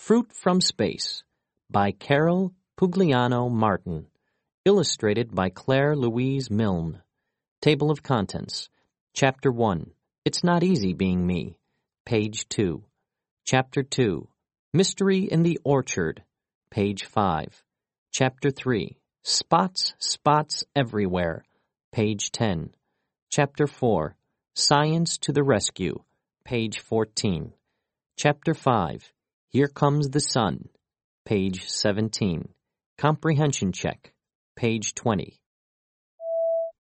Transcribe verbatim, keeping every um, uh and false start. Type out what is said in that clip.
Fruit from Space by Carol Pugliano Martin. Illustrated by Claire Louise Milne. Table of Contents. Chapter one. It's Not Easy Being Me. Page two. Chapter two. Mystery in the Orchard. Page five. Chapter three. Spots, Spots Everywhere. Page ten. Chapter four. Science to the Rescue. Page fourteen. Chapter five. Here Comes the Sun. Page seventeen. Comprehension Check. Page twenty.